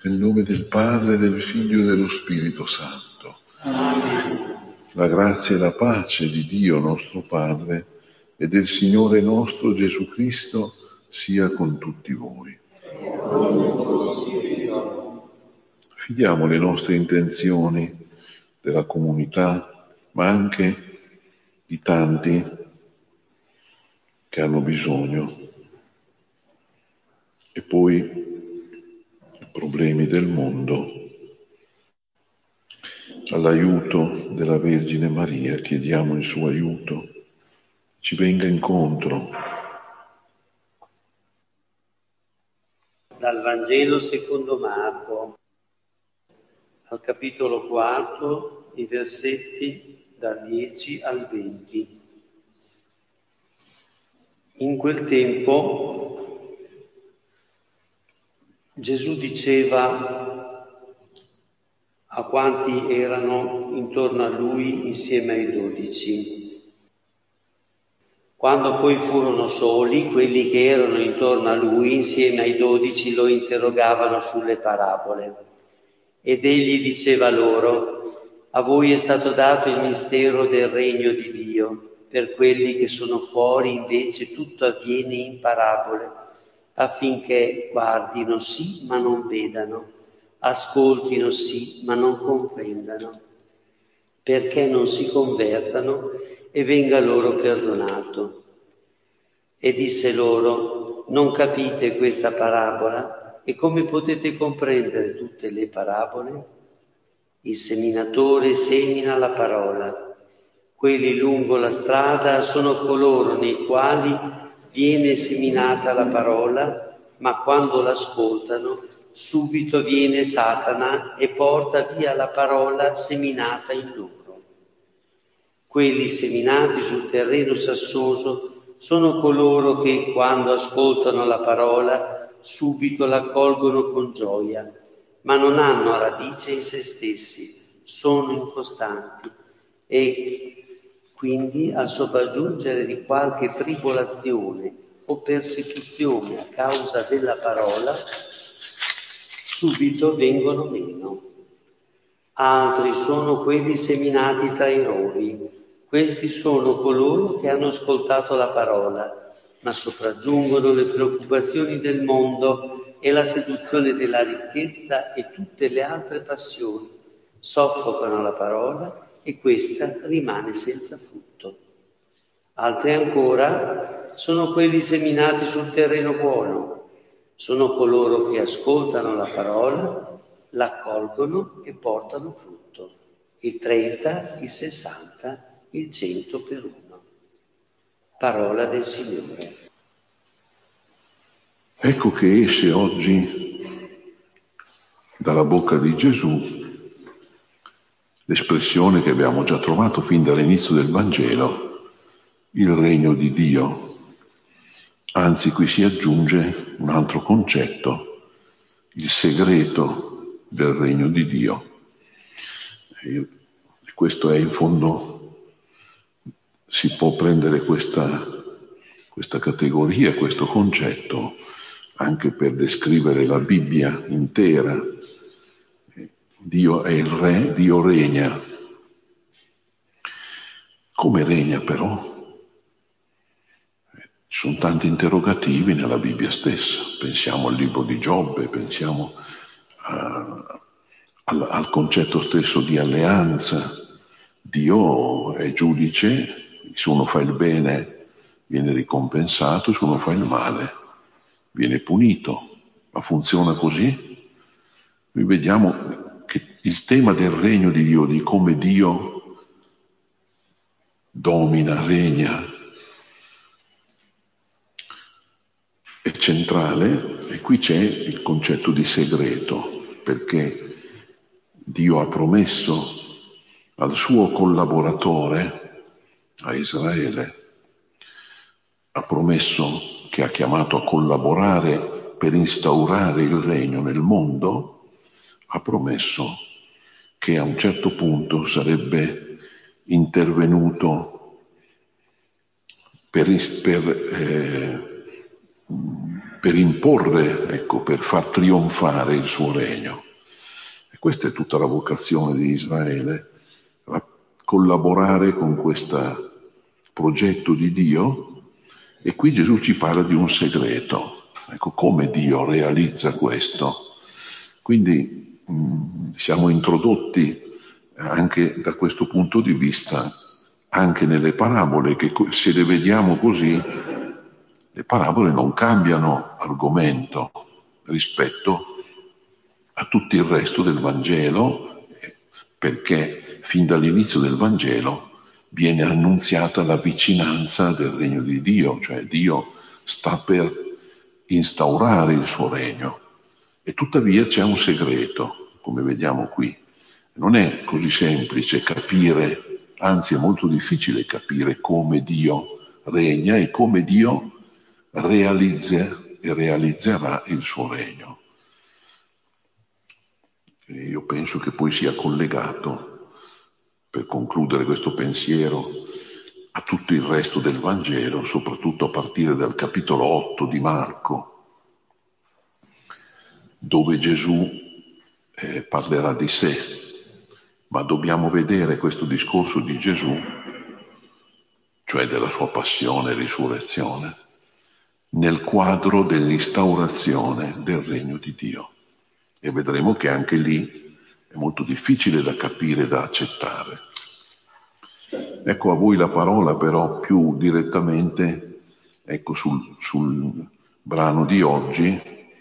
Nel nome del Padre, del Figlio e dello Spirito Santo. Amen. La grazia e la pace di Dio nostro Padre e del Signore nostro Gesù Cristo sia con tutti voi. Fidiamo le nostre intenzioni della comunità, ma anche di tanti che hanno bisogno, e poi i problemi del mondo. All'aiuto della Vergine Maria chiediamo il suo aiuto, ci venga incontro. Dal Vangelo secondo Marco, al capitolo 4, i versetti dal 10 al 20. In quel tempo Gesù diceva a quanti erano intorno a lui insieme ai 12. Quando poi furono soli, quelli che erano intorno a lui insieme ai 12 lo interrogavano sulle parabole. Ed egli diceva loro: a voi è stato dato il mistero del regno di Dio, per quelli che sono fuori invece tutto avviene in parabole, affinché guardino sì ma non vedano, ascoltino sì ma non comprendano, perché non si convertano e venga loro perdonato. E disse loro: non capite questa parabola? E come potete comprendere tutte le parabole? Il seminatore semina la parola. Quelli lungo la strada sono coloro nei quali viene seminata la parola, ma quando l'ascoltano, subito viene Satana e porta via la parola seminata in loro. Quelli seminati sul terreno sassoso sono coloro che, quando ascoltano la parola, subito l'accolgono con gioia, ma non hanno radice in se stessi, sono incostanti e quindi al sopraggiungere di qualche tribolazione o persecuzione a causa della parola, subito vengono meno. Altri sono quelli seminati tra i rovi. Questi sono coloro che hanno ascoltato la parola, ma sopraggiungono le preoccupazioni del mondo e la seduzione della ricchezza e tutte le altre passioni. Soffocano la parola e questa rimane senza frutto. Altri ancora sono quelli seminati sul terreno buono. Sono coloro che ascoltano la parola, l'accolgono e portano frutto. Il 30, il 60, il 100 per uno. Parola del Signore. Ecco che esce oggi dalla bocca di Gesù l'espressione che abbiamo già trovato fin dall'inizio del Vangelo, il regno di Dio. Anzi, qui si aggiunge un altro concetto, il segreto del regno di Dio. E questo è in fondo, si può prendere questa categoria, questo concetto, anche per descrivere la Bibbia intera. Dio è il Re, Dio regna. Come regna però? Ci sono tanti interrogativi nella Bibbia stessa. Pensiamo al libro di Giobbe, pensiamo al concetto stesso di alleanza. Dio è giudice, se uno fa il bene viene ricompensato, se uno fa il male viene punito. Ma funziona così? Noi vediamo che il tema del regno di Dio, di come Dio domina, regna, è centrale, e qui c'è il concetto di segreto, perché Dio ha promesso al suo collaboratore, a Israele, ha promesso, che ha chiamato a collaborare per instaurare il regno nel mondo, ha promesso che a un certo punto sarebbe intervenuto per per imporre, ecco, per far trionfare il suo regno. E questa è tutta la vocazione di Israele, collaborare con questo progetto di Dio. E qui Gesù ci parla di un segreto. Ecco, come Dio realizza questo. Quindi siamo introdotti anche da questo punto di vista, anche nelle parabole, che se le vediamo così, le parabole non cambiano argomento rispetto a tutto il resto del Vangelo, perché fin dall'inizio del Vangelo viene annunziata la vicinanza del regno di Dio, cioè Dio sta per instaurare il suo regno. E tuttavia c'è un segreto, come vediamo qui. Non è così semplice capire, anzi è molto difficile capire come Dio regna e come Dio realizza e realizzerà il suo regno. E io penso che poi sia collegato, per concludere questo pensiero, a tutto il resto del Vangelo, soprattutto a partire dal capitolo 8 di Marco, dove Gesù parlerà di sé, ma dobbiamo vedere questo discorso di Gesù, cioè della sua passione e risurrezione, nel quadro dell'instaurazione del regno di Dio. E vedremo che anche lì è molto difficile da capire e da accettare. Ecco a voi la parola però più direttamente, ecco sul brano di oggi,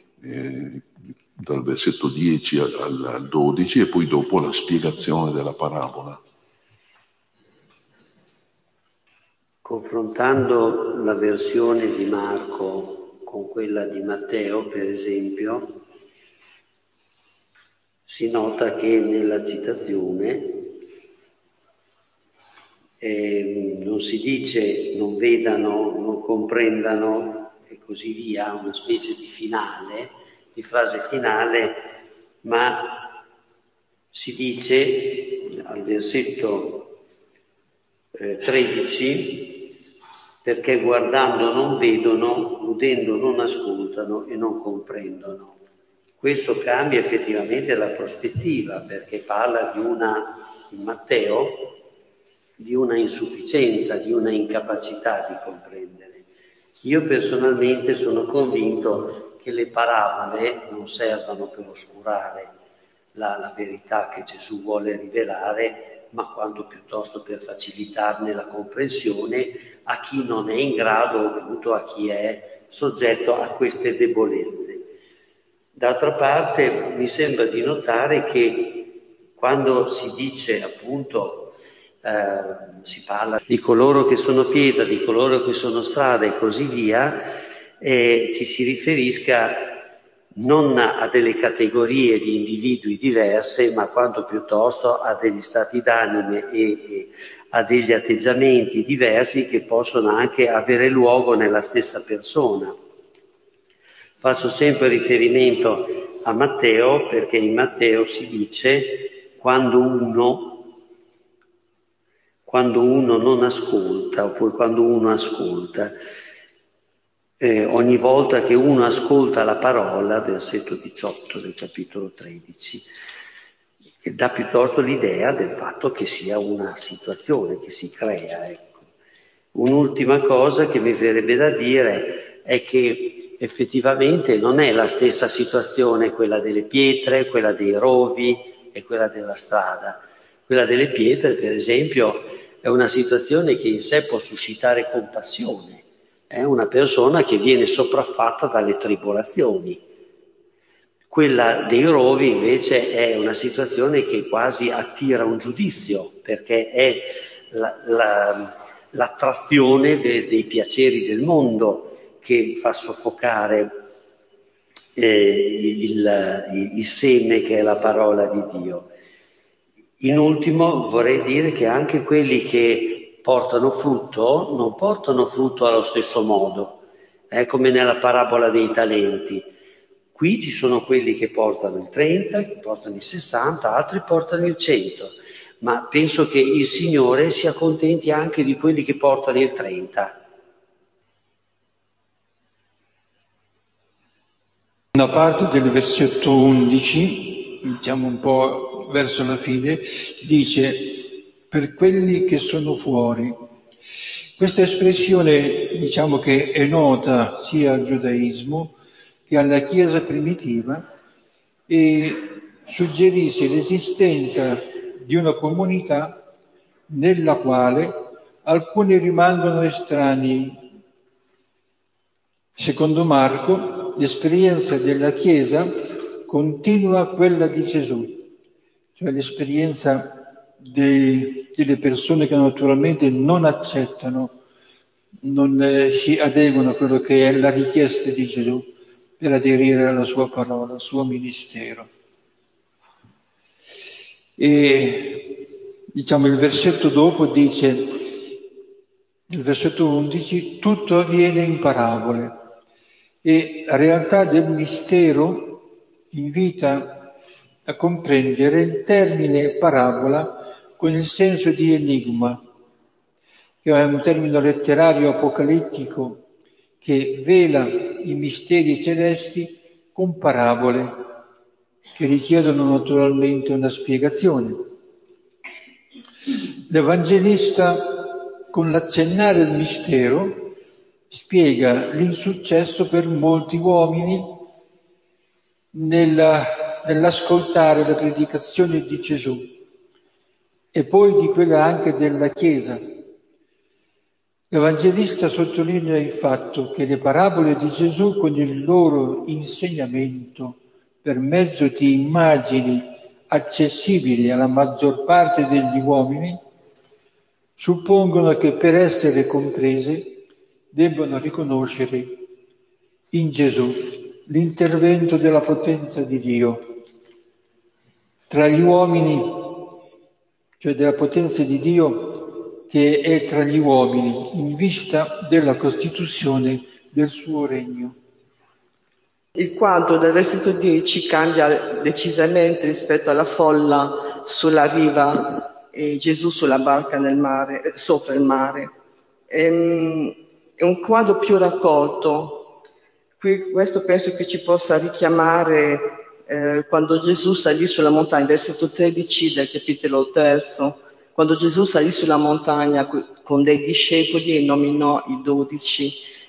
dal versetto 10 al 12 e poi dopo la spiegazione della parabola. Confrontando la versione di Marco con quella di Matteo, per esempio, si nota che nella citazione non si dice non vedano, non comprendano e così via, una specie di finale, di frase finale, ma si dice al versetto 13, perché guardando non vedono, udendo non ascoltano e non comprendono. Questo cambia effettivamente la prospettiva, perché parla in Matteo, di una insufficienza, di una incapacità di comprendere. Io personalmente sono convinto che le parabole non servano per oscurare la verità che Gesù vuole rivelare, ma quanto piuttosto per facilitarne la comprensione a chi non è in grado, appunto a chi è soggetto a queste debolezze. D'altra parte mi sembra di notare che quando si dice appunto si parla di coloro che sono pietra, di coloro che sono strada e così via, ci si riferisca non a delle categorie di individui diverse, ma quanto piuttosto a degli stati d'anime e a degli atteggiamenti diversi che possono anche avere luogo nella stessa persona. Faccio sempre riferimento a Matteo, perché in Matteo si dice quando uno non ascolta, oppure quando uno ascolta. Ogni volta che uno ascolta la parola, versetto 18 del capitolo 13, dà piuttosto l'idea del fatto che sia una situazione che si crea. Ecco. Un'ultima cosa che mi verrebbe da dire è che effettivamente non è la stessa situazione quella delle pietre, quella dei rovi e quella della strada. Quella delle pietre, per esempio, è una situazione che in sé può suscitare compassione. È una persona che viene sopraffatta dalle tribolazioni. Quella dei rovi invece è una situazione che quasi attira un giudizio, perché è l'attrazione dei piaceri del mondo che fa soffocare il seme che è la parola di Dio. In ultimo vorrei dire che anche quelli che portano frutto non portano frutto allo stesso modo, come nella parabola dei talenti. Qui ci sono quelli che portano il 30, che portano il 60, altri portano il 100, ma penso che il Signore sia contenti anche di quelli che portano il 30. una parte del versetto 11, diciamo un po' verso la fine, dice per quelli che sono fuori. Questa espressione diciamo che è nota sia al giudaismo che alla Chiesa primitiva e suggerisce l'esistenza di una comunità nella quale alcuni rimangono estranei. Secondo Marco, l'esperienza della Chiesa continua quella di Gesù, cioè l'esperienza delle persone che naturalmente non accettano, non si adeguano a quello che è la richiesta di Gesù per aderire alla sua parola, al suo ministero. E diciamo il versetto dopo dice, il versetto 11, tutto avviene in parabole. E la realtà del mistero invita a comprendere il termine parabola con il senso di enigma, che è un termine letterario apocalittico che vela i misteri celesti con parabole che richiedono naturalmente una spiegazione. L'Evangelista, con l'accennare il mistero, spiega l'insuccesso per molti uomini nell'ascoltare la predicazione di Gesù e poi di quella anche della Chiesa. L'Evangelista sottolinea il fatto che le parabole di Gesù, con il loro insegnamento per mezzo di immagini accessibili alla maggior parte degli uomini, suppongono che per essere comprese debbono riconoscere in Gesù l'intervento della potenza di Dio tra gli uomini, cioè della potenza di Dio che è tra gli uomini in vista della costituzione del suo regno. Il quadro del versetto 10 cambia decisamente rispetto alla folla sulla riva e Gesù sulla barca nel mare, sopra il mare. È un quadro più raccolto. Questo penso che ci possa richiamare quando Gesù salì sulla montagna, versetto 13 del capitolo 3, quando Gesù salì sulla montagna con dei discepoli e nominò i 12.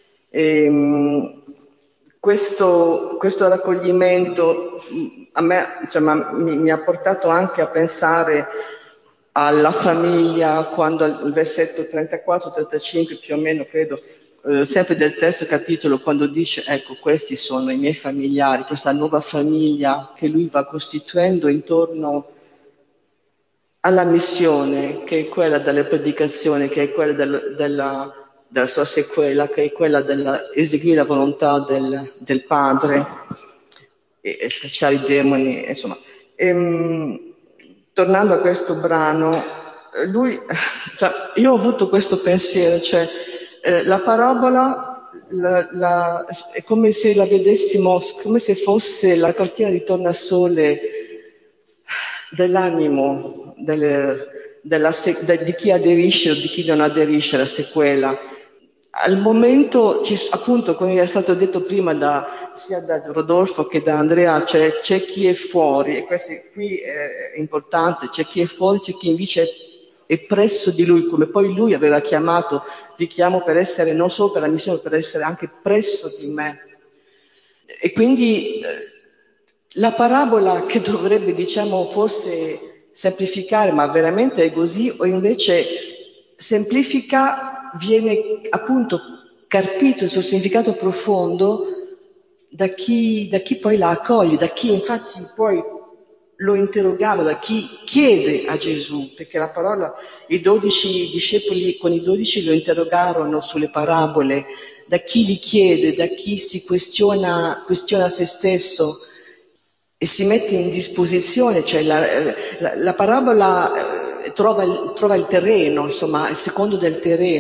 Questo raccoglimento a me mi ha portato anche a pensare alla famiglia, quando il versetto 34-35 più o meno credo, sempre del terzo capitolo, quando dice ecco questi sono i miei familiari, questa nuova famiglia che lui va costituendo intorno alla missione, che è quella della predicazione, che è quella della sua sequela, che è quella dell'eseguire la volontà del Padre e scacciare i demoni, insomma. Tornando a questo brano, io ho avuto questo pensiero, cioè la parabola è come se la vedessimo, come se fosse la cortina di tornasole dell'animo, di chi aderisce o di chi non aderisce alla sequela. Al momento, appunto, come è stato detto prima sia da Rodolfo che da Andrea, c'è chi è fuori, e questo qui è importante, c'è chi è fuori, c'è chi invece è presso di lui, come poi lui aveva chiamato, ti chiamo per essere non solo per la missione, per essere anche presso di me. E quindi la parabola che dovrebbe, forse semplificare, ma veramente è così, o invece semplifica, viene appunto carpito il suo significato profondo da chi poi la accoglie, da chi infatti poi lo interrogava, da chi chiede a Gesù, perché la parola, i 12 discepoli con i 12 lo interrogarono sulle parabole, da chi li chiede, da chi si questiona se stesso e si mette in disposizione, cioè la parabola trova il terreno, insomma, il secondo del terreno.